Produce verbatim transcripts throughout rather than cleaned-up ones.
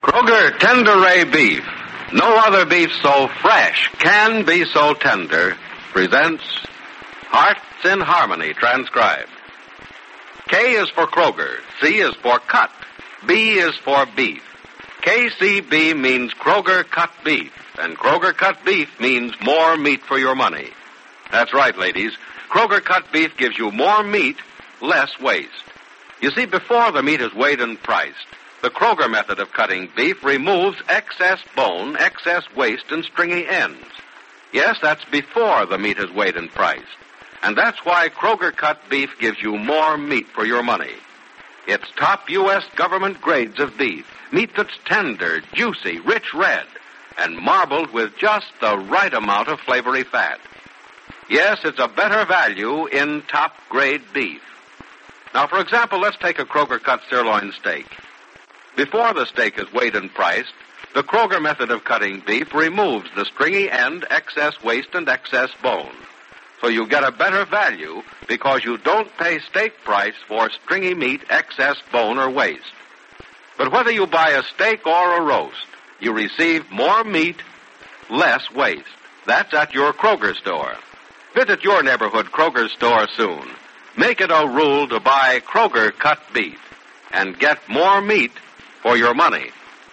Kroger Tender Ray Beef. No other beef so fresh can be so tender. Presents Hearts in Harmony, transcribed. K is for Kroger. C is for cut. B is for beef. K C B means Kroger cut beef. And Kroger cut beef means more meat for your money. That's right, ladies. Kroger cut beef gives you more meat, less waste. You see, before the meat is weighed and priced, the Kroger method of cutting beef removes excess bone, excess waste, and stringy ends. Yes, that's before the meat is weighed and priced. And that's why Kroger cut beef gives you more meat for your money. It's top U S government grades of beef. Meat that's tender, juicy, rich red, and marbled with just the right amount of flavory fat. Yes, it's a better value in top-grade beef. Now, for example, let's take a Kroger cut sirloin steak. Before the steak is weighed and priced, the Kroger method of cutting beef removes the stringy end, excess waste, and excess bone. So you get a better value because you don't pay steak price for stringy meat, excess bone, or waste. But whether you buy a steak or a roast, you receive more meat, less waste. That's at your Kroger store. Visit your neighborhood Kroger store soon. Make it a rule to buy Kroger cut beef and get more meat for your money.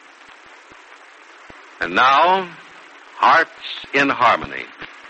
And now, Hearts in Harmony.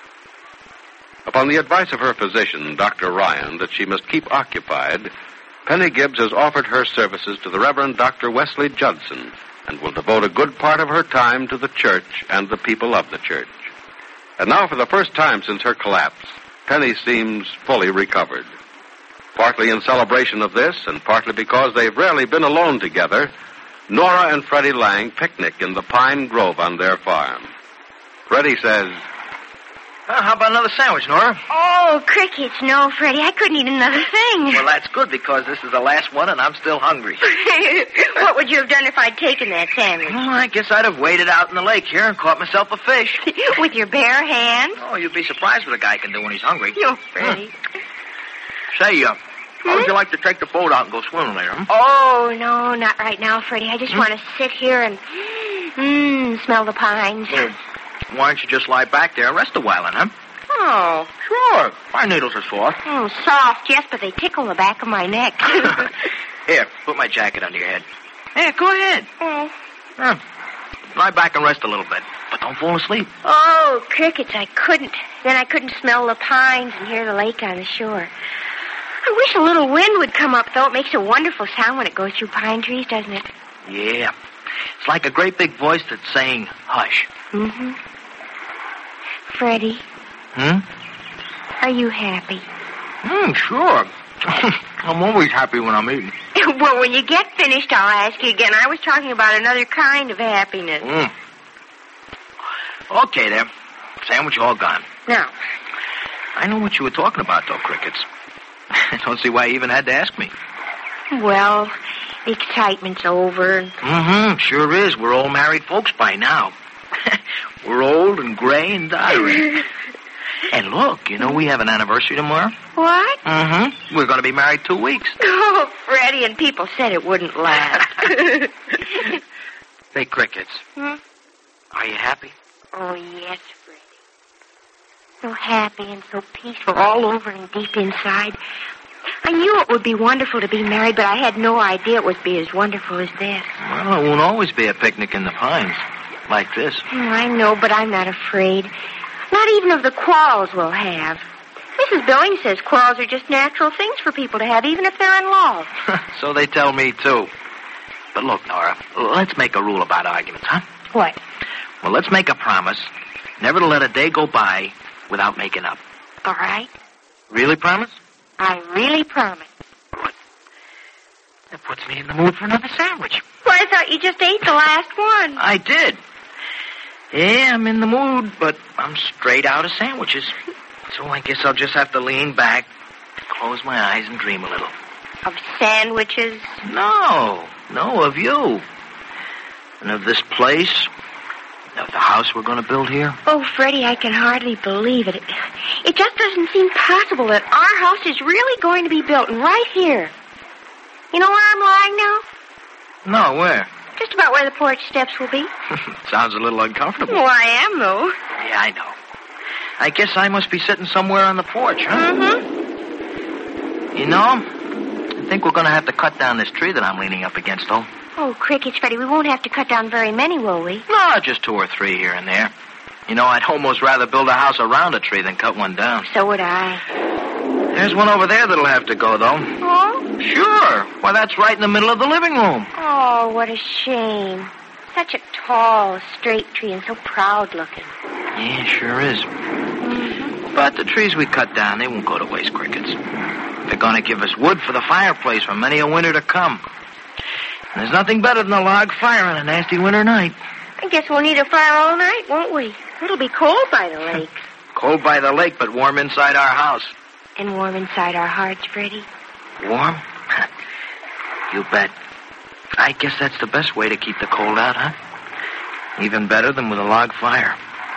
Upon the advice of her physician, Doctor Ryan, that she must keep occupied, Penny Gibbs has offered her services to the Reverend Doctor Wesley Judson and will devote a good part of her time to the church and the people of the church. And now, for the first time since her collapse, Penny seems fully recovered. Partly in celebration of this, and partly because they've rarely been alone together, Nora and Freddie Lang picnic in the pine grove on their farm. Freddie says, Well, how about another sandwich, Nora? Oh, crickets, no, Freddie. I couldn't eat another thing. Well, that's good, because this is the last one, and I'm still hungry. What would you have done if I'd taken that sandwich? Well, I guess I'd have waded out in the lake here and caught myself a fish. With your bare hands? Oh, you'd be surprised what a guy can do when he's hungry. No, Freddie. Hmm. Say, uh, Hmm? how would you like to take the boat out and go swimming later? Hmm? Oh, no, not right now, Freddie. I just hmm? want to sit here and mmm, smell the pines. Well, why don't you just lie back there and rest a while, then, huh? Oh. Sure. My needles are soft. Oh, soft, yes, but they tickle the back of my neck. Here, put my jacket under your head. Hey, go ahead. Oh. Huh. Lie back and rest a little bit, but don't fall asleep. Oh, crickets, I couldn't. Then I couldn't smell the pines and hear the lake on the shore. I wish a little wind would come up, though. It makes a wonderful sound when it goes through pine trees, doesn't it? Yeah. It's like a great big voice that's saying, hush. Mm-hmm. Freddie. Hmm? Are you happy? Hmm, sure. I'm always happy when I'm eating. Well, when you get finished, I'll ask you again. I was talking about another kind of happiness. Mm. Okay, then. Sandwich all gone. Now. I know what you were talking about, though, Crickets. I don't see why you even had to ask me. Well, the excitement's over. Mm-hmm, sure is. We're all married folks by now. We're old and gray and dying. And look, you know we have an anniversary tomorrow? What? Mm-hmm. We're going to be married two weeks. Oh, Freddie, and people said it wouldn't last. Say, Crickets. Hmm? Are you happy? Oh, yes, Freddie. So happy and so peaceful all over and deep inside. I knew it would be wonderful to be married, but I had no idea it would be as wonderful as this. Well, it won't always be a picnic in the pines like this. Oh, I know, but I'm not afraid. Not even of the quarrels we'll have. Missus Billings says quarrels are just natural things for people to have, even if they're in love. So they tell me, too. But look, Nora, let's make a rule about arguments, huh? What? Well, let's make a promise never to let a day go by without making up. All right. Really promise? I really promise. Good. That puts me in the mood for another sandwich. Well, I thought you just ate the last one. I did. Yeah, I'm in the mood, but I'm straight out of sandwiches. So I guess I'll just have to lean back, close my eyes, and dream a little. Of sandwiches? No, no, of you. And of this place, of the house we're going to build here. Oh, Freddie, I can hardly believe it. it. It just doesn't seem possible that our house is really going to be built right here. You know where I'm lying now? No, where? Just about where the porch steps will be. Sounds a little uncomfortable. Well, I am, though. Yeah, I know. I guess I must be sitting somewhere on the porch, huh? Mm-hmm. You know, I think we're going to have to cut down this tree that I'm leaning up against, though. Oh, crickets, Freddie, we won't have to cut down very many, will we? No, just two or three here and there. You know, I'd almost rather build a house around a tree than cut one down. So would I. There's one over there that'll have to go, though. Oh? Sure. Why, that's right in the middle of the living room. Oh, what a shame. Such a tall, straight tree and so proud looking. Yeah, sure is. Mm-hmm. But the trees we cut down, they won't go to waste, Crickets. They're going to give us wood for the fireplace for many a winter to come. And there's nothing better than a log fire on a nasty winter night. I guess we'll need a fire all night, won't we? It'll be cold by the lake. Cold by the lake, but warm inside our house. And warm inside our hearts, Freddie. Warm? You bet. I guess that's the best way to keep the cold out, huh? Even better than with a log fire.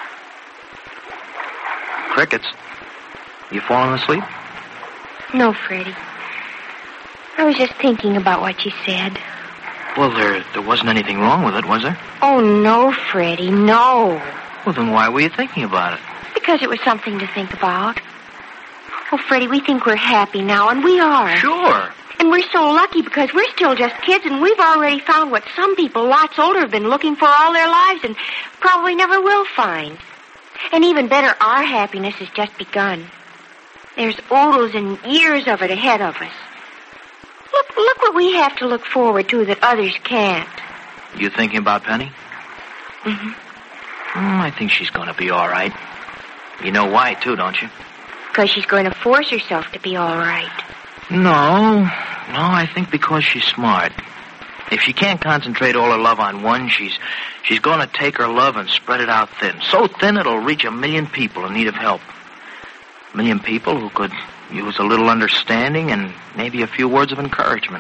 Crickets, you falling asleep? No, Freddie. I was just thinking about what you said. Well, there there wasn't anything wrong with it, was there? Oh, no, Freddie, no. Well, then why were you thinking about it? Because it was something to think about. Oh, Freddie, we think we're happy now, and we are. Sure. And we're so lucky because we're still just kids, and we've already found what some people lots older have been looking for all their lives and probably never will find. And even better, our happiness has just begun. There's oodles and years of it ahead of us. Look, look what we have to look forward to that others can't. You thinking about Penny? Mm-hmm. Mm, I think she's going to be all right. You know why, too, don't you? Because she's going to force herself to be all right. No. No, I think because she's smart. If she can't concentrate all her love on one, she's she's going to take her love and spread it out thin. So thin it'll reach a million people in need of help. A million people who could use a little understanding and maybe a few words of encouragement.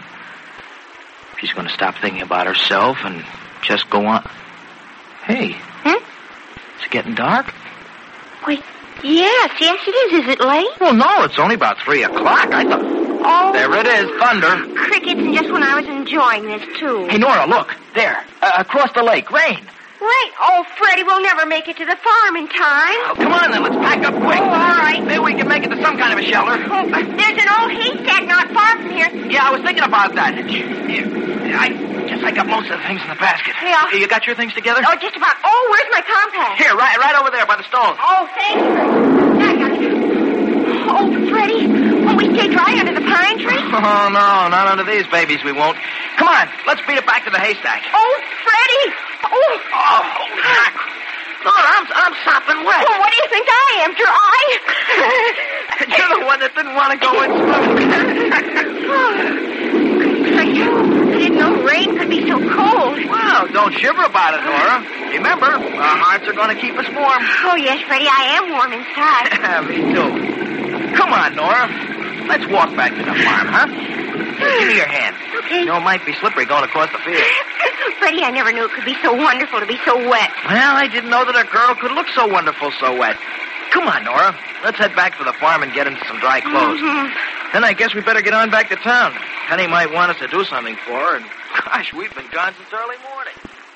She's going to stop thinking about herself and just go on. Hey. Hmm? It's getting dark. Wait, yes, yes it is. Is it late? Well, no, it's only about three o'clock. I thought... Oh. There it is, thunder. Crickets, and just when I was enjoying this, too. Hey, Nora, look. There. Uh, across the lake. Rain. Wait. Oh, Freddie, we'll never make it to the farm in time. Oh, come on, then. Let's pack up quick. Oh, all right. Maybe we can make it to some kind of a shelter. Oh, there's an old haystack not far from here. Yeah, I was thinking about that. Yeah, I guess I got most of the things in the basket. Yeah. You got your things together? Oh, just about. Oh, where's my compass? Here, right, right over there by the stone. Oh, thank you. I got it. Oh, Freddie, won't we stay dry under the pine tree? Oh, no, not under these babies we won't. Come on, let's beat it back to the haystack. Oh, Freddie. Oh. Oh, holy heck. Lord, I'm, I'm sopping wet. Well, what do you think I am, dry? You're the one that didn't want to go in swimming. I didn't know rain could be so cold. Well, don't shiver about it, Nora. Remember, our hearts are going to keep us warm. Oh, yes, Freddie, I am warm inside. Me too. Come on, Nora. Let's walk back to the farm, huh? Here, give me your hand. Okay. You know, it might be slippery going across the field. Freddie, I never knew it could be so wonderful to be so wet. Well, I didn't know that a girl could look so wonderful so wet. Come on, Nora. Let's head back to the farm and get into some dry clothes. Mm-hmm. Then I guess we better get on back to town. Penny might want us to do something for her, and gosh, we've been gone since early morning.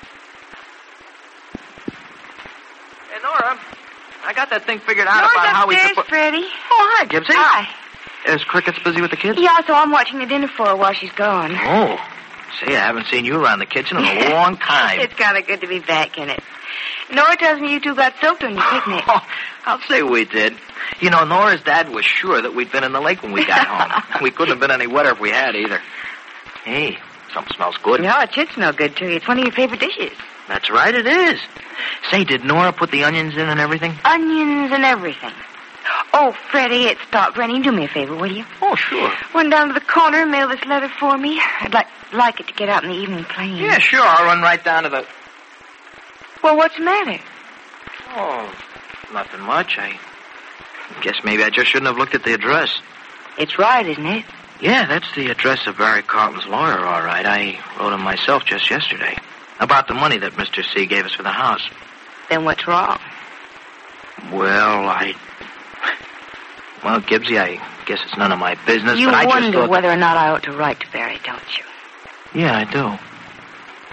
Hey, Nora, I got that thing figured out Nora's about how we upstairs, could put... Freddie. Oh, hi, Gibbsy. Hi. Is Cricket's busy with the kids? Yeah, so I'm watching the dinner for her while she's gone. Oh. See, I haven't seen you around the kitchen in a long time. It's kind of good to be back in it. Nora tells me you two got soaked on your picnic. Oh, I'll say we did. You know, Nora's dad was sure that we'd been in the lake when we got home. We couldn't have been any wetter if we had either. Hey, something smells good. Yeah, it should smell good, too. It's one of your favorite dishes. That's right, it is. Say, did Nora put the onions in and everything? Onions and everything. Oh, Freddie, it stopped raining. Do me a favor, will you? Oh, sure. Run down to the corner and mail this letter for me. I'd like like it to get out in the evening plane. Yeah, sure. I'll run right down to the... Well, what's the matter? Oh, nothing much. I guess maybe I just shouldn't have looked at the address. It's right, isn't it? Yeah, that's the address of Barry Carlton's lawyer, all right. I wrote him myself just yesterday. About the money that Mister C gave us for the house. Then what's wrong? Well, I... Well, Gibbsy, I guess it's none of my business, You but I just wonder thought... whether or not I ought to write to Barry, don't you? Yeah, I do.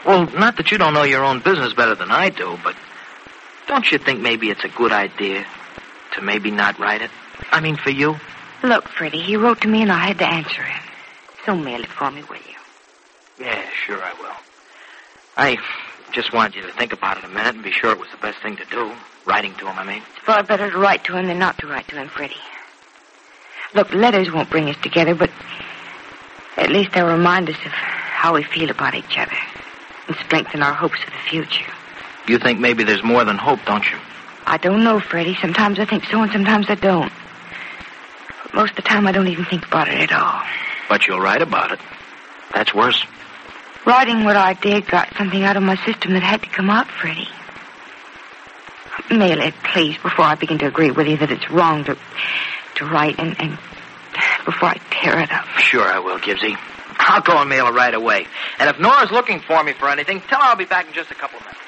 Well, not that you don't know your own business better than I do, but don't you think maybe it's a good idea to maybe not write it? I mean, for you? Look, Freddie, he wrote to me and I had to answer him. So mail it for me, will you? Yeah, sure I will. I just wanted you to think about it a minute and be sure it was the best thing to do. Writing to him, I mean. It's far better to write to him than not to write to him, Freddie. Look, letters won't bring us together, but at least they'll remind us of how we feel about each other and strengthen our hopes for the future. You think maybe there's more than hope, don't you? I don't know, Freddie. Sometimes I think so and sometimes I don't. But most of the time I don't even think about it at all. But you'll write about it. That's worse. Writing what I did got something out of my system that had to come out, Freddie. Mail it, please, before I begin to agree with you that it's wrong to to write and, and before I tear it up. Sure I will, Gibbsy. I'll go and mail it right away. And if Nora's looking for me for anything, tell her I'll be back in just a couple of minutes.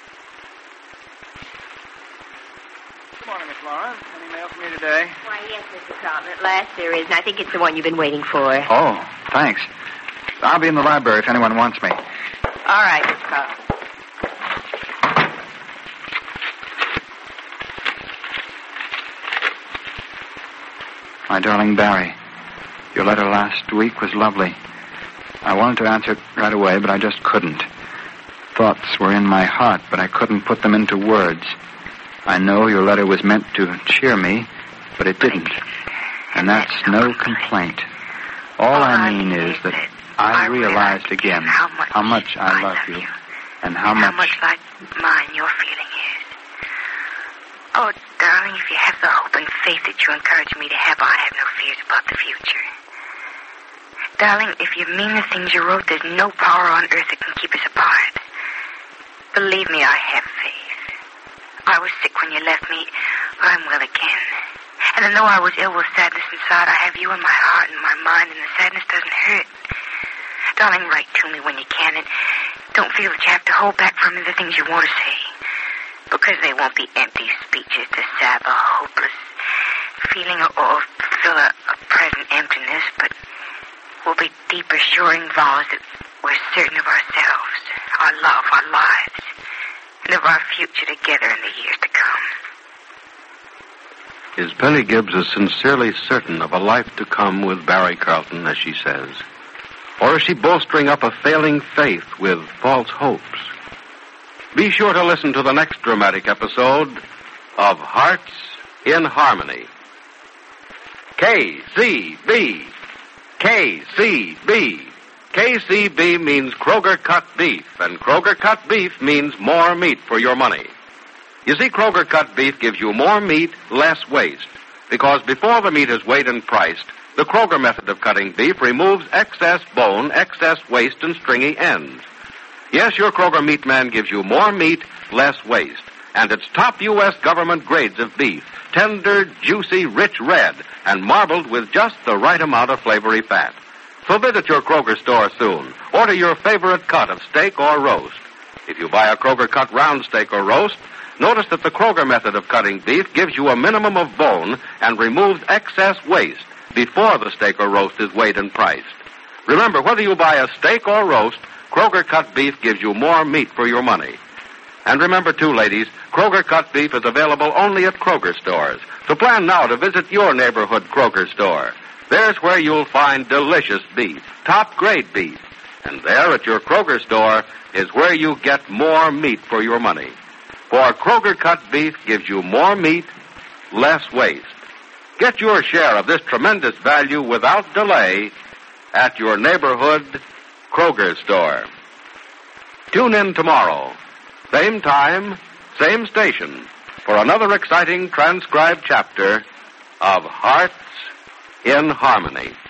Good morning, Miss Laura. Any mail for me today? Why, yes, Mister Carlton. At last there is, and I think it's the one you've been waiting for. Oh, thanks. I'll be in the library if anyone wants me. All right, Mister Carlton. My darling Barry, your letter last week was lovely. I wanted to answer it right away, but I just couldn't. Thoughts were in my heart, but I couldn't put them into words. I know your letter was meant to cheer me, but it didn't. And that's no complaint. All I mean is that I realized again how much I love you and how much... How much like mine your feeling is. Oh, darling, if you have the hope and faith that you encourage me to have, I have no fears about the future. Darling, if you mean the things you wrote, there's no power on earth that can keep us apart. Believe me, I have faith. I was sick when you left me, but I'm well again. And though I was ill with sadness inside, I have you in my heart and my mind, and the sadness doesn't hurt. Darling, write to me when you can, and don't feel that you have to hold back from me the things you want to say. Because they won't be empty speeches to salve a hopeless feeling or, or fill a, a present emptiness, but will be deep, assuring vows that we're certain of ourselves, our love, our lives, and of our future together in the years to come. Is Penny Gibbs as sincerely certain of a life to come with Barry Carlton as she says? Or is she bolstering up a failing faith with false hopes? Be sure to listen to the next dramatic episode of Hearts in Harmony. K C B. K C B. K C B means Kroger Cut Beef, and Kroger Cut Beef means more meat for your money. You see, Kroger Cut Beef gives you more meat, less waste, because before the meat is weighed and priced, the Kroger method of cutting beef removes excess bone, excess waste, and stringy ends. Yes, your Kroger Meat Man gives you more meat, less waste. And it's top U S government grades of beef. Tender, juicy, rich red, and marbled with just the right amount of flavory fat. So visit your Kroger store soon. Order your favorite cut of steak or roast. If you buy a Kroger cut round steak or roast, notice that the Kroger method of cutting beef gives you a minimum of bone and removes excess waste before the steak or roast is weighed and priced. Remember, whether you buy a steak or roast, Kroger Cut Beef gives you more meat for your money. And remember, too, ladies, Kroger Cut Beef is available only at Kroger stores. So plan now to visit your neighborhood Kroger store. There's where you'll find delicious beef, top-grade beef. And there at your Kroger store is where you get more meat for your money. For Kroger Cut Beef gives you more meat, less waste. Get your share of this tremendous value without delay at your neighborhood Kroger store. Tune in tomorrow, same time, same station, for another exciting transcribed chapter of Hearts in Harmony.